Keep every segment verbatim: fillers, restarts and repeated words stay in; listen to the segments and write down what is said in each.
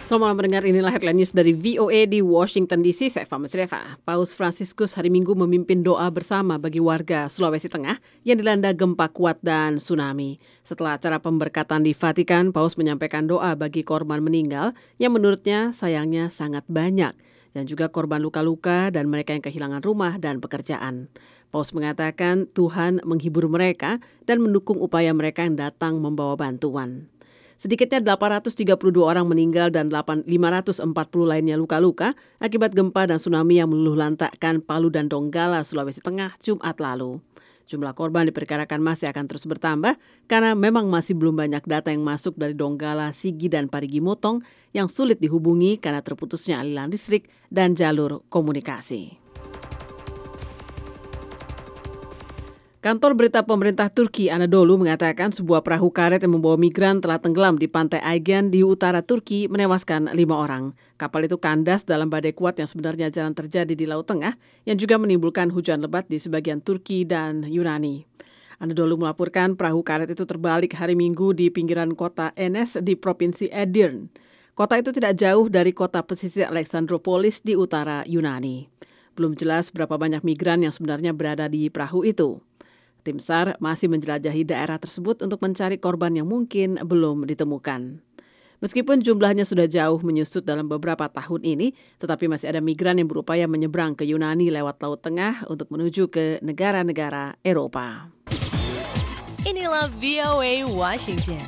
Selamat malam pendengar, inilah headline news dari V O A di Washington D C. Saya Fama Sreva. Paus Fransiskus hari Minggu memimpin doa bersama bagi warga Sulawesi Tengah yang dilanda gempa kuat dan tsunami. Setelah acara pemberkatan di Vatikan, Paus menyampaikan doa bagi korban meninggal yang menurutnya sayangnya sangat banyak, dan juga korban luka-luka dan mereka yang kehilangan rumah dan pekerjaan. Paus mengatakan Tuhan menghibur mereka dan mendukung upaya mereka yang datang membawa bantuan. Sedikitnya delapan ratus tiga puluh dua orang meninggal dan lima ratus empat puluh lainnya luka-luka akibat gempa dan tsunami yang meluluhlantakkan Palu dan Donggala, Sulawesi Tengah, Jumat lalu. Jumlah korban diperkirakan masih akan terus bertambah karena memang masih belum banyak data yang masuk dari Donggala, Sigi, dan Parigi Motong yang sulit dihubungi karena terputusnya aliran listrik dan jalur komunikasi. Kantor berita pemerintah Turki Anadolu mengatakan sebuah perahu karet yang membawa migran telah tenggelam di pantai Aegean di utara Turki menewaskan lima orang. Kapal itu kandas dalam badai kuat yang sebenarnya jarang terjadi di Laut Tengah yang juga menimbulkan hujan lebat di sebagian Turki dan Yunani. Anadolu melaporkan perahu karet itu terbalik hari Minggu di pinggiran kota Enes di Provinsi Edirne. Kota itu tidak jauh dari kota pesisir Alexandropolis di utara Yunani. Belum jelas berapa banyak migran yang sebenarnya berada di perahu itu. Tim S A R masih menjelajahi daerah tersebut untuk mencari korban yang mungkin belum ditemukan. Meskipun jumlahnya sudah jauh menyusut dalam beberapa tahun ini, tetapi masih ada migran yang berupaya menyeberang ke Yunani lewat Laut Tengah untuk menuju ke negara-negara Eropa. Inilah V O A Washington.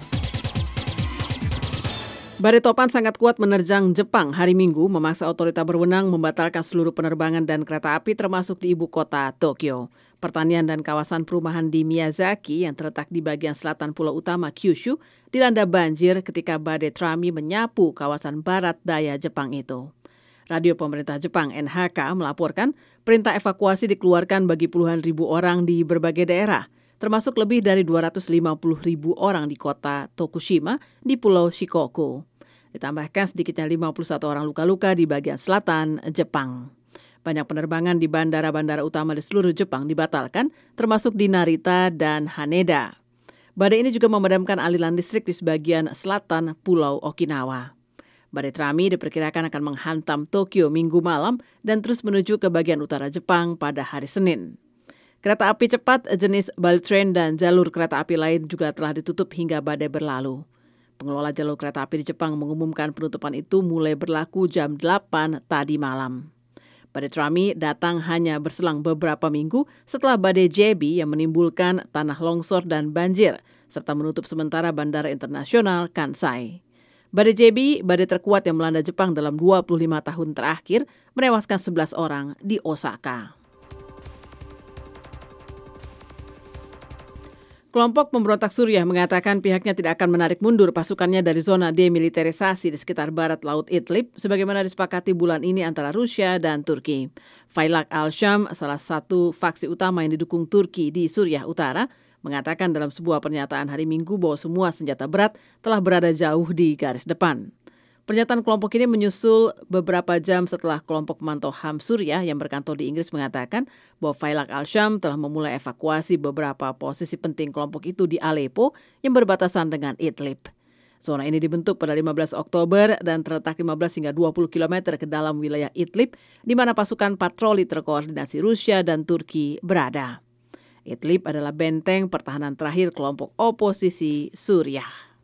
Badai topan sangat kuat menerjang Jepang hari Minggu, memaksa otorita berwenang membatalkan seluruh penerbangan dan kereta api termasuk di ibu kota Tokyo. Pertanian dan kawasan perumahan di Miyazaki yang terletak di bagian selatan pulau utama Kyushu dilanda banjir ketika badai Trami menyapu kawasan barat daya Jepang itu. Radio pemerintah Jepang N H K melaporkan perintah evakuasi dikeluarkan bagi puluhan ribu orang di berbagai daerah, termasuk lebih dari dua ratus lima puluh ribu orang di kota Tokushima di pulau Shikoku. Ditambahkan sedikitnya lima puluh satu orang luka-luka di bagian selatan Jepang. Banyak penerbangan di bandara-bandara utama di seluruh Jepang dibatalkan, termasuk di Narita dan Haneda. Badai ini juga memadamkan aliran listrik di sebagian selatan pulau Okinawa. Badai Trami diperkirakan akan menghantam Tokyo Minggu malam dan terus menuju ke bagian utara Jepang pada hari Senin. Kereta api cepat jenis bullet train dan jalur kereta api lain juga telah ditutup hingga badai berlalu. Pengelola jalur kereta api di Jepang mengumumkan penutupan itu mulai berlaku jam delapan tadi malam. Badai Trami datang hanya berselang beberapa minggu setelah badai Jebi yang menimbulkan tanah longsor dan banjir, serta menutup sementara Bandara Internasional Kansai. Badai Jebi, badai terkuat yang melanda Jepang dalam dua puluh lima tahun terakhir, menewaskan sebelas orang di Osaka. Kelompok pemberontak Suriah mengatakan pihaknya tidak akan menarik mundur pasukannya dari zona demilitarisasi di sekitar barat Laut Idlib, sebagaimana disepakati bulan ini antara Rusia dan Turki. Failaq al-Sham, salah satu faksi utama yang didukung Turki di Suriah Utara, mengatakan dalam sebuah pernyataan hari Minggu bahwa semua senjata berat telah berada jauh di garis depan. Pernyataan kelompok ini menyusul beberapa jam setelah kelompok pemantau H A M Suriah yang berkantor di Inggris mengatakan bahwa Failaq al-Sham telah memulai evakuasi beberapa posisi penting kelompok itu di Aleppo yang berbatasan dengan Idlib. Zona ini dibentuk pada lima belas Oktober dan terletak lima belas hingga dua puluh kilometer ke dalam wilayah Idlib, di mana pasukan patroli terkoordinasi Rusia dan Turki berada. Idlib adalah benteng pertahanan terakhir kelompok oposisi Suriah.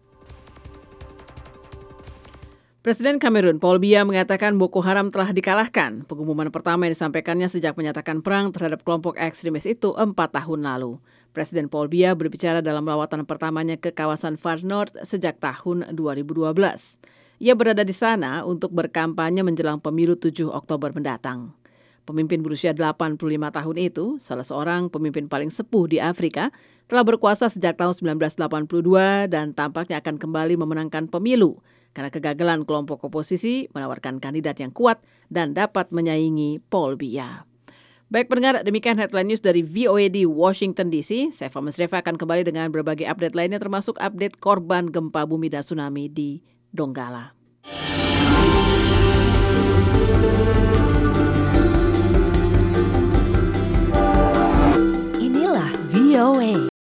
Presiden Kamerun Paul Biya mengatakan Boko Haram telah dikalahkan. Pengumuman pertama yang disampaikannya sejak menyatakan perang terhadap kelompok ekstremis itu empat tahun lalu. Presiden Paul Biya berbicara dalam lawatan pertamanya ke kawasan Far North sejak tahun dua ribu dua belas. Ia berada di sana untuk berkampanye menjelang pemilu tujuh Oktober mendatang. Pemimpin berusia delapan puluh lima tahun itu, salah seorang pemimpin paling sepuh di Afrika, telah berkuasa sejak tahun sembilan belas delapan puluh dua dan tampaknya akan kembali memenangkan pemilu karena kegagalan kelompok oposisi menawarkan kandidat yang kuat dan dapat menyaingi Paul Biya. Baik pendengar, demikian headline news dari V O A di Washington D C. Saya Fama Sreva akan kembali dengan berbagai update lainnya termasuk update korban gempa bumi dan tsunami di Donggala. Inilah V O A.